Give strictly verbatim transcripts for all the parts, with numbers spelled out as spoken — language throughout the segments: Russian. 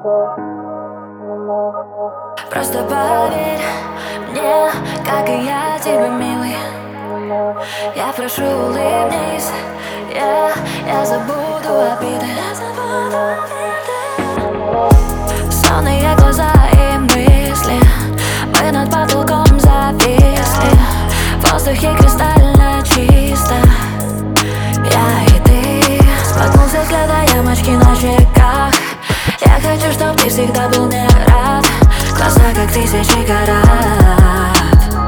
Просто поверь мне, как и я тебе, милый. Я прошу, улыбнись, я, я забуду обиды. Сонные глаза и мысли, мы над потолком зависли. В воздухе кристально чисто, я и ты. Споткнулся взгляд, а ямочки на щеках. Я хочу, чтоб ты всегда был мне рад. Глаза как тысячи карат,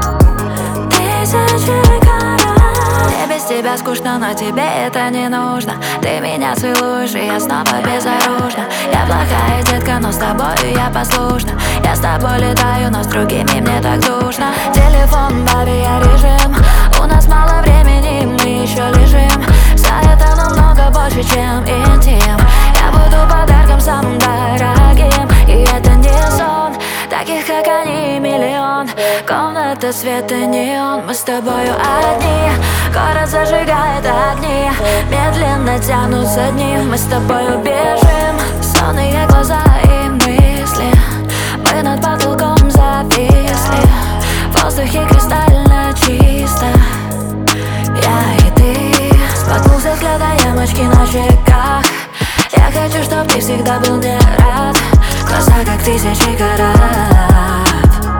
тысячи карат. Мне без тебя скучно, но тебе это не нужно. Ты меня целуешь, и я снова безоружна. Я плохая детка, но с тобою я послушна. Я с тобой летаю, но с другими мне так душно. Телефон, бабе, я режим. У нас мало времени, мы еще лежим. За это намного больше, чем интим. Я буду подарком самым дорогим. И это не сон, таких как они миллион. Комната света неон, мы с тобою одни. Город зажигает огни, медленно тянутся дни. Мы с тобою бежим, сонные глаза и мысли, мы над потолком зависли. В воздухе кристально чисто, я и ты. Споткнулся взгляд, а ямочки на щеках. Я хочу, чтоб ты всегда был мне рад. Глаза как тысячи карат,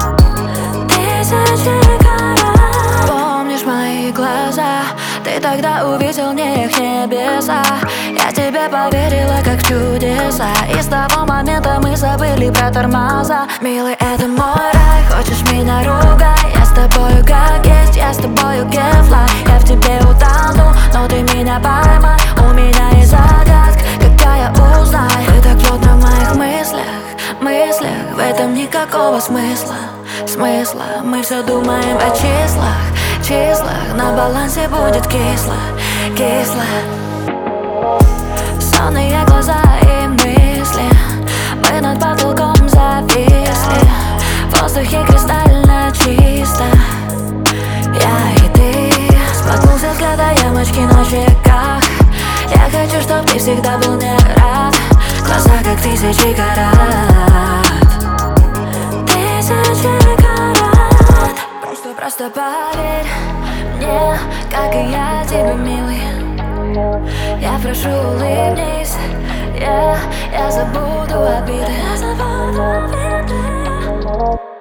тысячи карат. Помнишь мои глаза? Ты тогда увидел в них небеса. Я тебе поверила, как в чудеса. И с того момента мы забыли про тормоза. Милый, это мой рай, хочешь меня ругай. Я с тобою как есть, я с тобою can fly. Я в тебе утону, но ты меня поймай. У меня есть загадка, когда я узнаю. Ты так плотно в моих мыслях, мыслях. В этом никакого смысла, смысла. Мы все думаем о числах, числах. На балансе будет кисло, кисло. Сонные глаза и мысли, мы над потолком зависли. В воздухе кристально чисто, я и ты. Споткнулся взгляд, а ямочки на щеках. Я хочу, чтоб ты всегда был мне рад. Глаза как тысячи карат, тысячи карат. Просто, просто поверь мне, как и я тебе, милый. Я прошу, улыбнись, я, я забуду обиды. Я забуду обиды.